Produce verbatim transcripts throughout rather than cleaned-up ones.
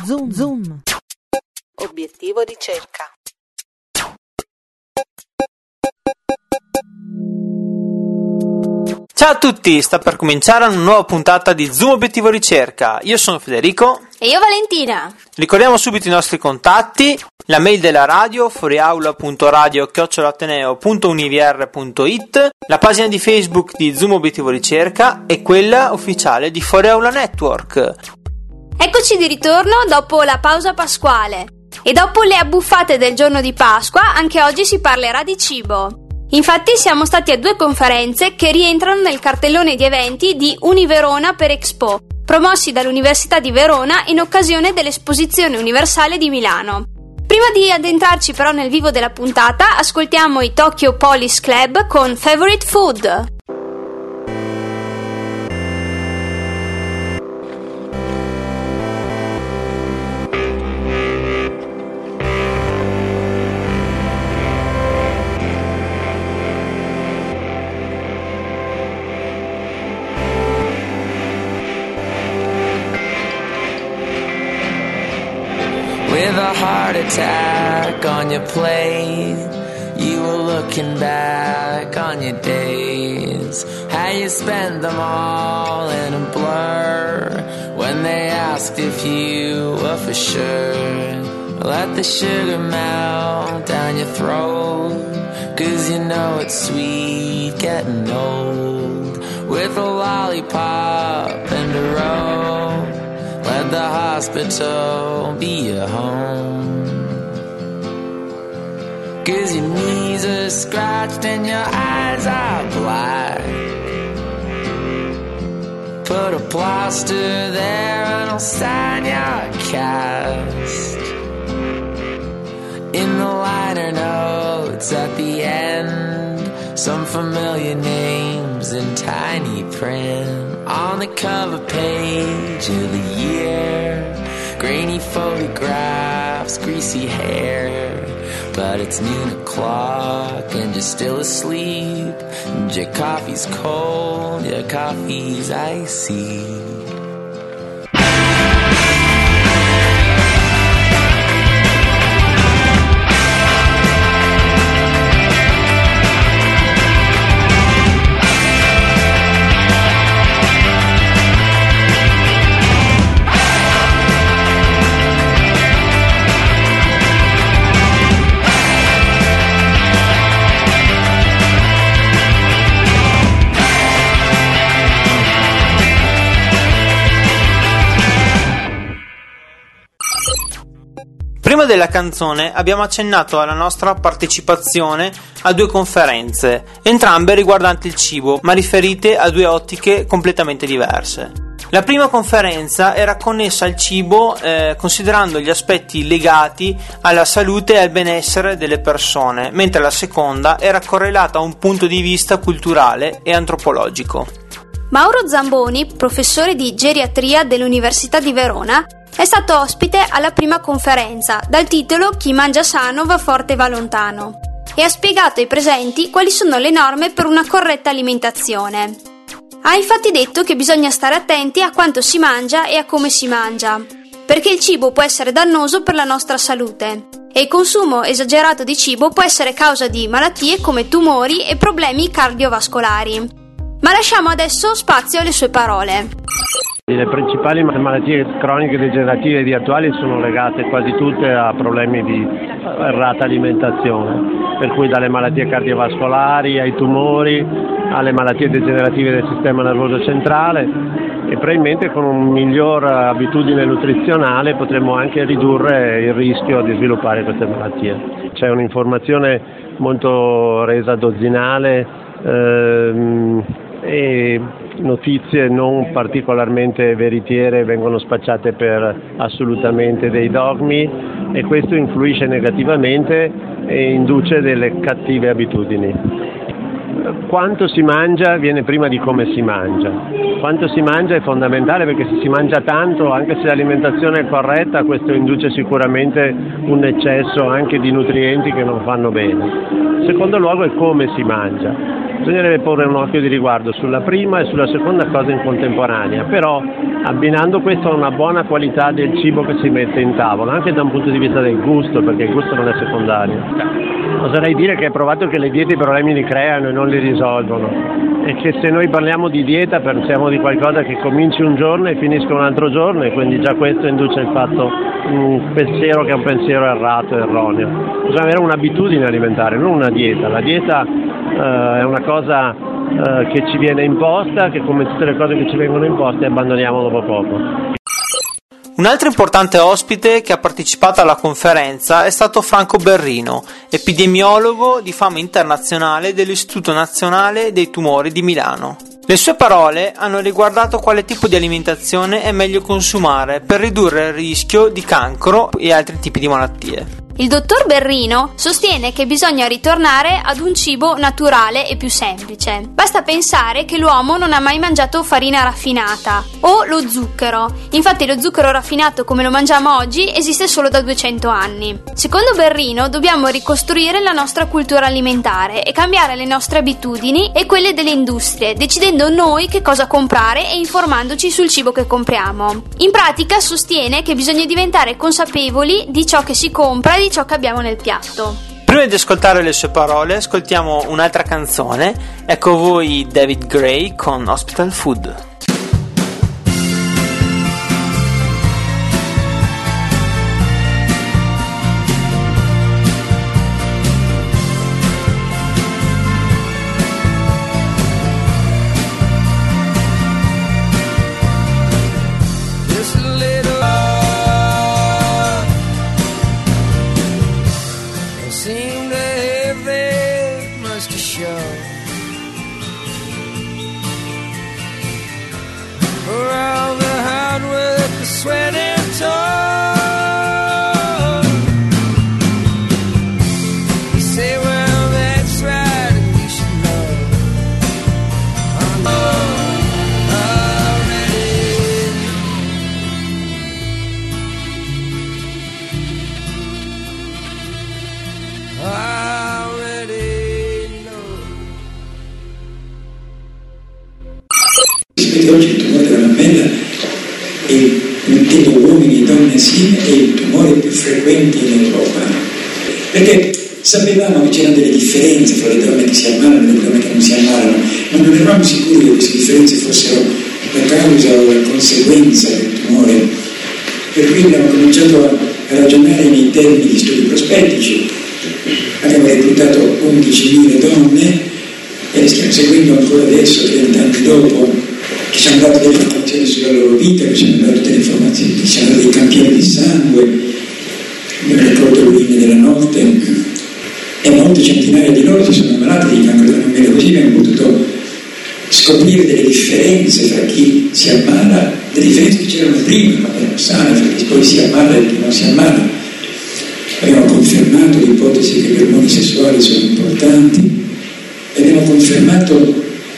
Zoom, zoom. Obiettivo ricerca. Ciao a tutti, sta per cominciare una nuova puntata di Zoom Obiettivo Ricerca. Io sono Federico. E io Valentina. Ricordiamo subito i nostri contatti: la mail della radio fuoriaula punto radio chiocciola ateneo punto univier punto it, la pagina di Facebook di Zoom Obiettivo Ricerca e quella ufficiale di Fuoriaula Network. Eccoci di ritorno dopo la pausa pasquale. E dopo le abbuffate del giorno di Pasqua, anche oggi si parlerà di cibo. Infatti siamo stati a due conferenze che rientrano nel cartellone di eventi di Univerona per Expo, promossi dall'Università di Verona in occasione dell'Esposizione Universale di Milano. Prima di addentrarci però nel vivo della puntata, ascoltiamo i Tokyo Police Club con Favorite Food. With a heart attack on your plate, you were looking back on your days, how you spent them all in a blur. When they asked if you were for sure, let the sugar melt down your throat, 'cause you know it's sweet getting old. With a lollipop and a rope, let the hospital be your home, 'cause your knees are scratched and your eyes are black. Put a plaster there and I'll sign your cast. In the liner notes at the end, some familiar names in tiny print. On the cover page of the year, grainy photographs, greasy hair. But it's noon o'clock and you're still asleep, and your coffee's cold, your coffee's icy. Prima della canzone abbiamo accennato alla nostra partecipazione a due conferenze, entrambe riguardanti il cibo, ma riferite a due ottiche completamente diverse. La prima conferenza era connessa al cibo eh, considerando gli aspetti legati alla salute e al benessere delle persone, mentre la seconda era correlata a un punto di vista culturale e antropologico. Mauro Zamboni, professore di geriatria dell'Università di Verona, è stato ospite alla prima conferenza dal titolo Chi mangia sano va forte e va lontano, e ha spiegato ai presenti quali sono le norme per una corretta alimentazione. Ha infatti detto che bisogna stare attenti a quanto si mangia e a come si mangia, perché il cibo può essere dannoso per la nostra salute e il consumo esagerato di cibo può essere causa di malattie come tumori e problemi cardiovascolari. Ma lasciamo adesso spazio alle sue parole. Le principali malattie croniche degenerative di attuali sono legate quasi tutte a problemi di errata alimentazione, per cui dalle malattie cardiovascolari ai tumori, alle malattie degenerative del sistema nervoso centrale, e probabilmente con una miglior abitudine nutrizionale potremmo anche ridurre il rischio di sviluppare queste malattie. C'è un'informazione molto resa dozzinale ehm, e notizie non particolarmente veritiere vengono spacciate per assolutamente dei dogmi, e questo influisce negativamente e induce delle cattive abitudini. Quanto si mangia viene prima di come si mangia. Quanto si mangia è fondamentale, perché se si mangia tanto, anche se l'alimentazione è corretta, questo induce sicuramente un eccesso anche di nutrienti che non fanno bene. In secondo luogo è come si mangia. bisognerebbe porre un occhio di riguardo sulla prima e sulla seconda cosa in contemporanea, però abbinando questo a una buona qualità del cibo che si mette in tavola, anche da un punto di vista del gusto, perché il gusto non è secondario. Oserei dire che è provato che le diete i problemi li creano e non li risolvono, e che se noi parliamo di dieta pensiamo di qualcosa che cominci un giorno e finisca un altro giorno, e quindi già questo induce il fatto un pensiero che è un pensiero errato e erroneo. Bisogna avere un'abitudine alimentare, non una dieta. La dieta eh, è una cosa eh, che ci viene imposta, che come tutte le cose che ci vengono imposte abbandoniamo dopo poco. Un altro importante ospite che ha partecipato alla conferenza è stato Franco Berrino, epidemiologo di fama internazionale dell'Istituto Nazionale dei Tumori di Milano. Le sue parole hanno riguardato quale tipo di alimentazione è meglio consumare per ridurre il rischio di cancro e altri tipi di malattie. Il dottor Berrino sostiene che bisogna ritornare ad un cibo naturale e più semplice. Basta pensare che l'uomo non ha mai mangiato farina raffinata o lo zucchero. Infatti lo zucchero raffinato come lo mangiamo oggi esiste solo da duecento anni. Secondo Berrino dobbiamo ricostruire la nostra cultura alimentare e cambiare le nostre abitudini e quelle delle industrie, decidendo noi che cosa comprare e informandoci sul cibo che compriamo. In pratica sostiene che bisogna diventare consapevoli di ciò che si compra e di ciò che abbiamo nel piatto. Prima di ascoltare le sue parole, ascoltiamo un'altra canzone. Ecco voi David Gray con Hospital Food. Oggi il tumore della mammella è, mettendo uomini e donne assieme, è il tumore più frequente in Europa, perché sapevamo che c'erano delle differenze fra le donne che si ammalano e le donne che non si ammalano, ma non eravamo sicuri che queste differenze fossero la causa o la conseguenza del tumore, per cui abbiamo cominciato a ragionare nei termini di studi prospettici. Abbiamo reclutato undicimila donne e le stiamo seguendo ancora adesso, trenta anni dopo, che ci hanno dato delle informazioni sulla loro vita, che ci hanno dato delle informazioni, che ci hanno dato dei campioni di sangue, mi ricordo l'urina della notte, e molte centinaia di loro si sono ammalati di cancro della mammella, così abbiamo potuto scoprire delle differenze tra chi si ammala, delle differenze che c'erano prima, quando erano sane, fra chi poi si ammala e chi non si ammala. Abbiamo confermato l'ipotesi che gli ormoni sessuali sono importanti, e abbiamo confermato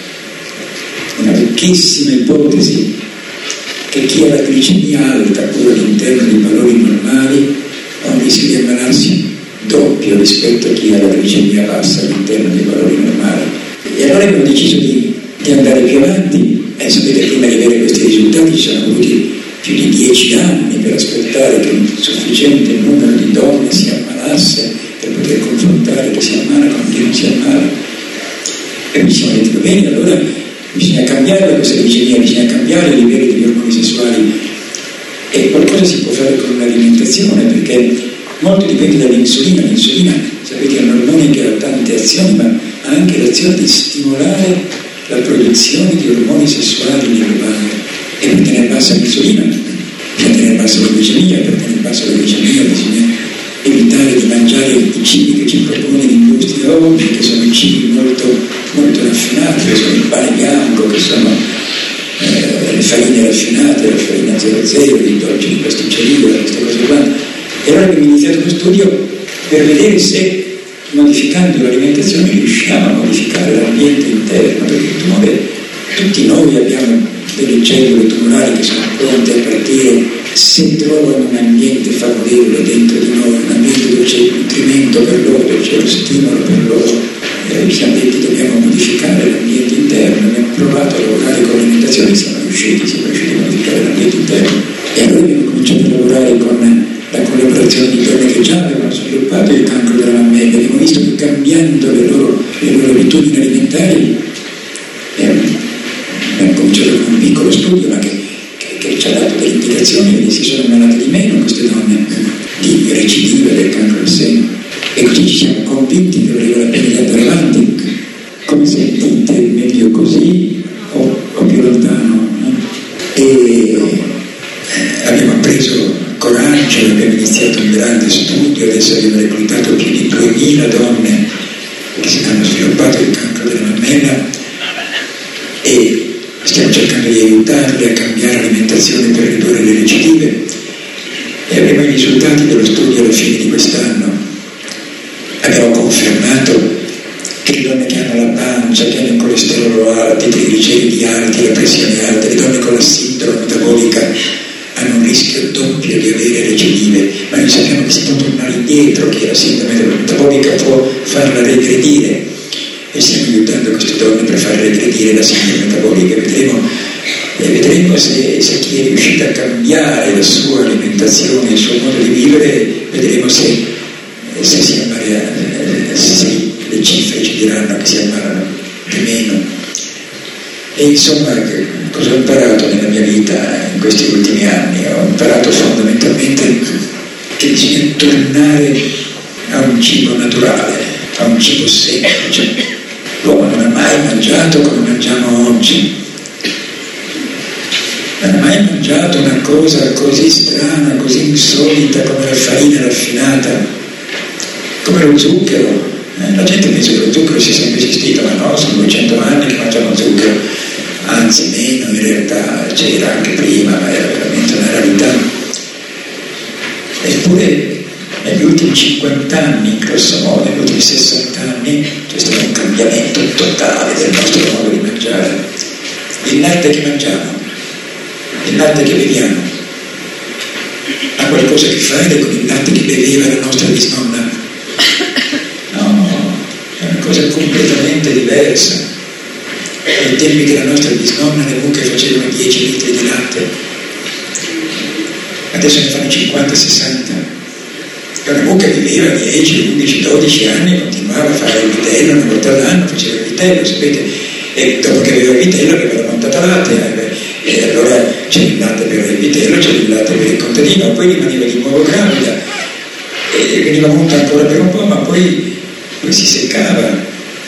una ricchissima ipotesi che chi ha la glicemia alta, pure all'interno di valori normali, ha un rischio di ammalarsi doppio rispetto a chi ha la glicemia bassa all'interno dei valori normali. E allora abbiamo deciso di, di andare più avanti, e sapete, prima di avere questi risultati ci sono voluti più di dieci anni per aspettare che un sufficiente numero di donne si ammalasse per poter confrontare chi si ammala con chi non si ammala. E mi siamo detti, bene, allora bisogna cambiare questa glicemia, bisogna cambiare i livelli degli ormoni sessuali, e qualcosa si può fare con l'alimentazione, perché molto dipende dall'insulina. L'insulina, sapete, è un ormone che ha tante azioni, ma ha anche l'azione di stimolare la produzione di ormoni sessuali nelle mamme. E per tenere bassa l'insulina, per tenere bassa la glicemia, per tenere bassa la glicemia bisogna evitare di mangiare i cibi che ci propone l'industria oggi, che sono cibi molto, molto raffinati, che sono il pane bianco, che sono eh, le farine raffinate, la farina zero zero, i dolci di pasticceria, queste cose qua. E allora abbiamo iniziato uno studio per vedere se, modificando l'alimentazione, riusciamo a modificare l'ambiente interno, perché il tumore, tutti noi abbiamo delle cellule tumorali che sono pronte a partire se trovano un ambiente favorevole dentro di noi, un ambiente dove c'è il nutrimento per loro, dove c'è lo stimolo per loro. Eh, questi ambienti dobbiamo modificare, alimentazione siamo riusciti, siamo riusciti a modificare l'ambiente interno. E allora abbiamo cominciato a lavorare con la collaborazione di donne che già avevano sviluppato il cancro della mammella. Abbiamo visto che cambiando le loro, le loro abitudini alimentari, abbiamo cominciato con un piccolo studio, ma che, che, che ci ha dato delle indicazioni, e si sono ammalate di meno queste donne di recidive del cancro del seno. E così ci siamo convinti che valeva la pena di andare avanti. Come sentite, meglio così o, o più lontano? Eh? E eh, abbiamo preso coraggio, abbiamo iniziato un grande studio, adesso abbiamo reclutato più di duemila donne che si hanno sviluppato il cancro della mammella e stiamo cercando di aiutarle a cambiare l'alimentazione per ridurre le recidive e avremo i risultati dello studio alla fine di quest'anno. Abbiamo confermato che le donne che hanno la pancia, che hanno il colesterolo alto, i trigliceridi alti, la pressione alta, le donne con la sindrome metabolica hanno un rischio doppio di avere recidive, ma noi sappiamo che si può tornare indietro, che la sindrome metabolica può farla regredire e stiamo aiutando queste donne per far regredire la sindrome metabolica. Vedremo, e vedremo se, se chi è riuscito a cambiare la sua alimentazione, il suo modo di vivere, vedremo se, se, si ammala, se le cifre ci diranno che si ammalano di meno. E insomma, cosa ho imparato nella mia vita in questi ultimi anni? Ho imparato fondamentalmente che bisogna tornare a un cibo naturale, a un cibo semplice. L'uomo non ha mai mangiato come mangiamo oggi, non ha mai mangiato una cosa così strana, così insolita come la farina raffinata, come lo zucchero. Eh, la gente pensa che lo zucchero sia sempre esistito, ma no, sono duecento anni che mangiamo zucchero, anzi meno, in realtà c'era anche prima, ma era veramente una rarità. Eppure negli ultimi cinquanta anni, grosso modo, negli ultimi sessanta anni, c'è stato un cambiamento totale del nostro modo di mangiare. Il latte che mangiamo, il latte che beviamo, ha qualcosa a che fare con il latte che beveva la nostra bisnonna. No, è una cosa completamente diversa. Ai tempi che la nostra bisnonna le mucche facevano dieci litri di latte, adesso ne fanno cinquanta sessanta. E una mucca viveva dieci, undici, dodici anni, continuava a fare il vitello, una volta all'anno faceva il vitello, sapete? E dopo che aveva il vitello aveva la montata latte, e allora c'era il latte per il vitello, c'era il latte per il contadino, poi rimaneva di nuovo gravida e veniva monta ancora per un po', ma poi, poi si seccava.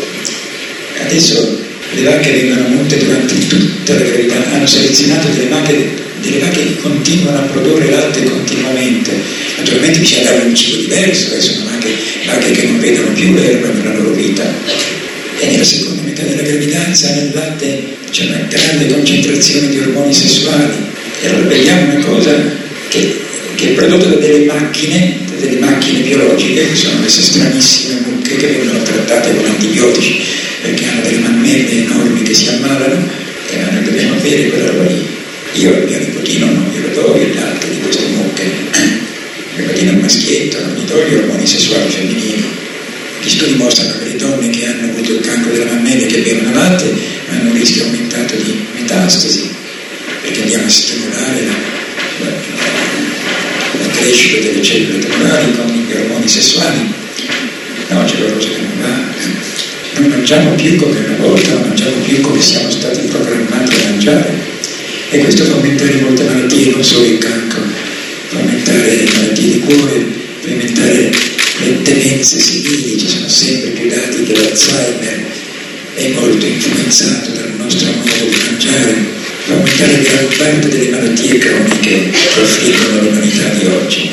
Adesso le vacche vengono monte durante tutta la gravidanza, hanno selezionato delle vacche delle vacche che continuano a produrre latte continuamente. Naturalmente bisogna dare un cibo diverso, adesso sono anche vacche che non vedono più l'erba nella loro vita. E nella seconda metà della gravidanza nel latte c'è una grande concentrazione di ormoni sessuali. E allora vediamo una cosa che, che è prodotta da delle macchine, da delle macchine biologiche, che sono queste stranissime mucche che vengono trattate con antibiotici perché hanno delle mammelle enormi che si ammalano, e noi dobbiamo avere quella roba lì. Io al mio nipotino non glielo do il latte di queste mucche, mio nipotino è un maschietto, non gli do gli ormoni sessuali femminili. Gli studi mostrano che le donne che hanno avuto il cancro della mammella e che bevono latte hanno un rischio aumentato di metastasi, perché andiamo a stimolare la, la, la, la crescita delle cellule tumorali con gli ormoni sessuali. No, c'è qualcosa che non va. Non mangiamo più come una volta, non mangiamo più come siamo stati programmati a mangiare. E questo fa aumentare molte malattie, non solo il cancro, fa aumentare le malattie di cuore, fa aumentare le demenze senili, ci sono sempre più dati che l'Alzheimer è molto influenzato dal nostro modo di mangiare, fa aumentare gran parte delle malattie croniche che affliggono l'umanità di oggi.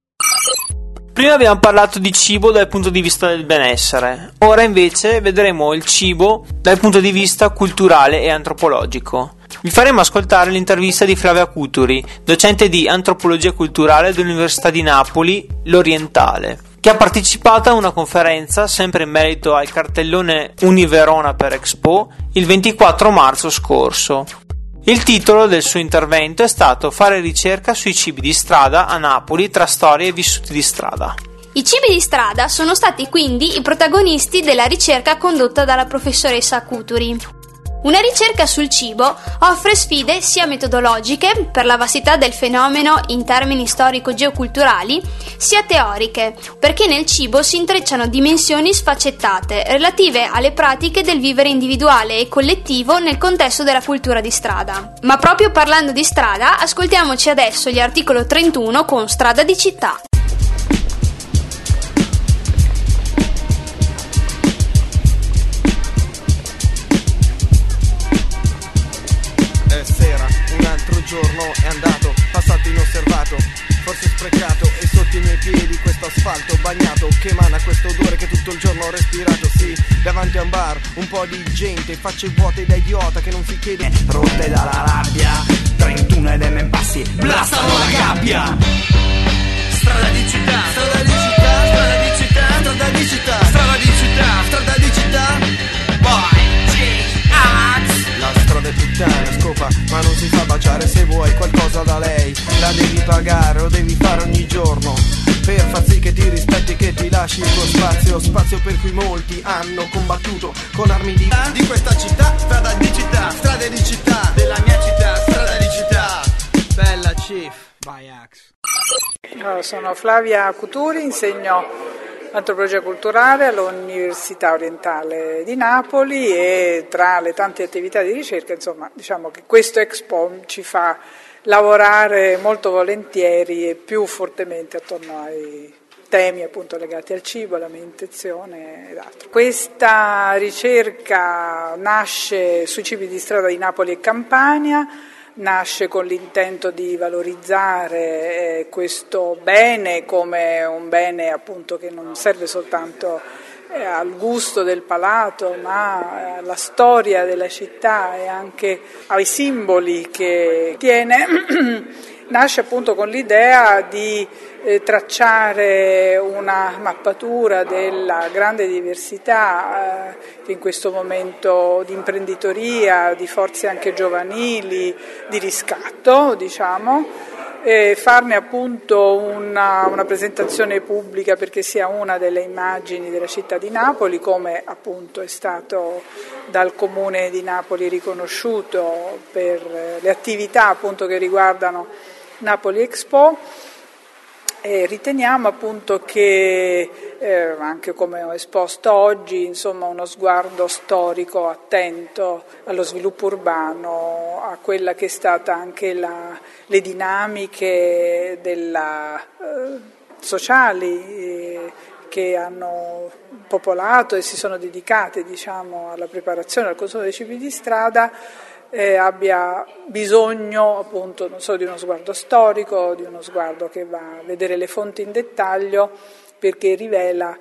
Prima abbiamo parlato di cibo dal punto di vista del benessere, ora invece vedremo il cibo dal punto di vista culturale e antropologico. Vi faremo ascoltare l'intervista di Flavia Cuturi, docente di antropologia culturale dell'Università di Napoli, l'Orientale, che ha partecipato a una conferenza sempre in merito al cartellone Univerona per Expo il ventiquattro marzo scorso. Il titolo del suo intervento è stato Fare ricerca sui cibi di strada a Napoli tra storie e vissuti di strada. I cibi di strada sono stati quindi i protagonisti della ricerca condotta dalla professoressa Cuturi. Una ricerca sul cibo offre sfide sia metodologiche, per la vastità del fenomeno in termini storico-geoculturali, sia teoriche, perché nel cibo si intrecciano dimensioni sfaccettate relative alle pratiche del vivere individuale e collettivo nel contesto della cultura di strada. Ma proprio parlando di strada, ascoltiamoci adesso gli articolo trentuno con Strada di città. Giorno è andato, passato inosservato, forse sprecato, e sotto i miei piedi questo asfalto bagnato che emana questo odore che tutto il giorno ho respirato. Sì, davanti a un bar, un po' di gente, facce vuote da idiota che non si chiede, rotte dalla rabbia, trentuno ed M passi, blastano la gabbia. Strada di città, strada di città, strada di città, strada di città, strada di città, strada di città, poi la strada è puttana, scopa, ma non si fa baciare. Se vuoi qualcosa da lei, la devi pagare, lo devi fare ogni giorno, per far sì che ti rispetti, che ti lasci il tuo spazio. Spazio per cui molti hanno combattuto con armi di, di questa città. Strada di città, strade di città, della mia città, strada di città. Bella Chief, vai Axe. Allora, sono Flavia Cuturi, insegno antropologia culturale all'Università Orientale di Napoli, e tra le tante attività di ricerca, insomma, diciamo che questo Expo ci fa lavorare molto volentieri e più fortemente attorno ai temi appunto legati al cibo, all'alimentazione ed altro. Questa ricerca nasce sui cibi di strada di Napoli e Campania. Nasce con l'intento di valorizzare eh, questo bene come un bene appunto che non serve soltanto eh, al gusto del palato, ma alla storia della città e anche ai simboli che tiene. Nasce appunto con l'idea di eh, tracciare una mappatura della grande diversità eh, che in questo momento di imprenditoria, di forze anche giovanili, di riscatto, diciamo, e farne appunto una, una presentazione pubblica perché sia una delle immagini della città di Napoli, come appunto è stato dal Comune di Napoli riconosciuto per le attività appunto che riguardano Napoli Expo. E riteniamo appunto che, eh, anche come ho esposto oggi, insomma, uno sguardo storico attento allo sviluppo urbano, a quella che è stata anche la, le dinamiche della, eh, sociali eh, che hanno popolato e si sono dedicate, diciamo, alla preparazione, al consumo dei cibi di strada, Eh, abbia bisogno appunto non solo di uno sguardo storico, di uno sguardo che va a vedere le fonti in dettaglio, perché rivela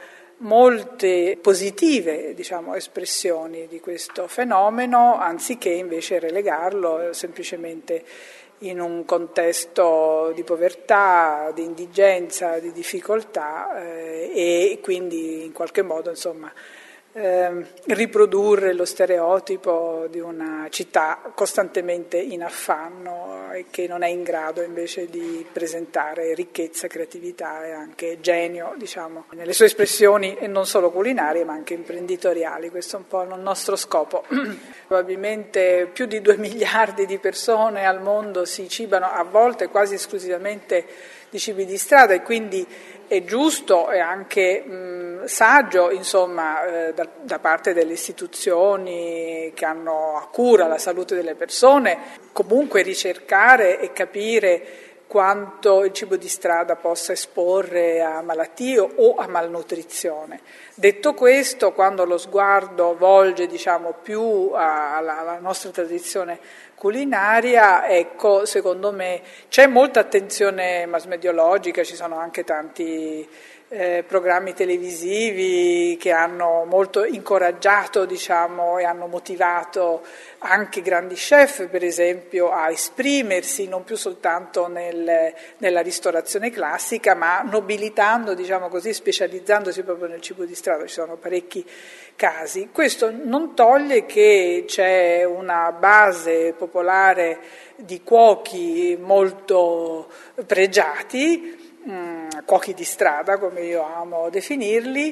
molte positive, diciamo, espressioni di questo fenomeno, anziché invece relegarlo semplicemente in un contesto di povertà, di indigenza, di difficoltà eh, e quindi in qualche modo, insomma, Eh, riprodurre lo stereotipo di una città costantemente in affanno e che non è in grado invece di presentare ricchezza, creatività e anche genio, diciamo, nelle sue espressioni, e non solo culinarie ma anche imprenditoriali. Questo è un po' il nostro scopo. Probabilmente più di due miliardi di persone al mondo si cibano a volte quasi esclusivamente di cibi di strada, e quindi è giusto e anche mh, saggio, insomma, eh, da, da parte delle istituzioni che hanno a cura la salute delle persone, comunque ricercare e capire quanto il cibo di strada possa esporre a malattie o a malnutrizione. Detto questo, quando lo sguardo volge, diciamo, più alla, alla nostra tradizione culinaria, ecco, secondo me c'è molta attenzione mass-mediologica, ci sono anche tanti eh, programmi televisivi che hanno molto incoraggiato, diciamo, e hanno motivato anche grandi chef, per esempio, a esprimersi non più soltanto nel, nella ristorazione classica, ma nobilitando, diciamo così, specializzandosi proprio nel cibo di strada. Ci sono parecchi casi. Questo non toglie che c'è una base popolare di cuochi molto pregiati, mh, cuochi di strada, come io amo definirli,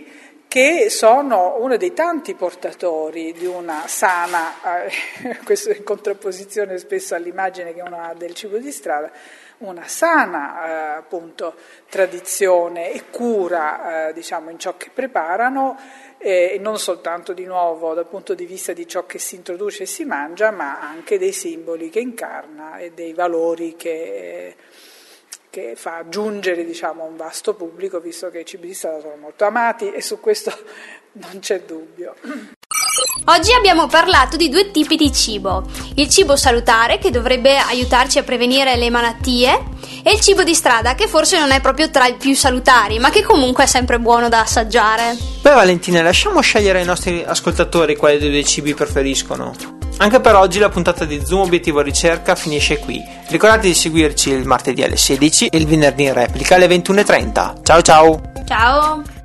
che sono uno dei tanti portatori di una sana, eh, questo in contrapposizione spesso all'immagine che uno ha del cibo di strada, una sana eh, appunto tradizione e cura eh, diciamo in ciò che preparano, e eh, non soltanto di nuovo dal punto di vista di ciò che si introduce e si mangia, ma anche dei simboli che incarna e dei valori che, eh, che fa giungere diciamo a un vasto pubblico, visto che i cibi di strada sono molto amati e su questo non c'è dubbio. Oggi abbiamo parlato di due tipi di cibo: il cibo salutare, che dovrebbe aiutarci a prevenire le malattie, e il cibo di strada, che forse non è proprio tra i più salutari, ma che comunque è sempre buono da assaggiare. Beh Valentina, lasciamo scegliere ai nostri ascoltatori quali dei due cibi preferiscono. Anche per oggi la puntata di Zoom Obiettivo Ricerca finisce qui. Ricordate di seguirci il martedì alle sedici e il venerdì in replica alle ventuno e trenta. Ciao ciao! Ciao!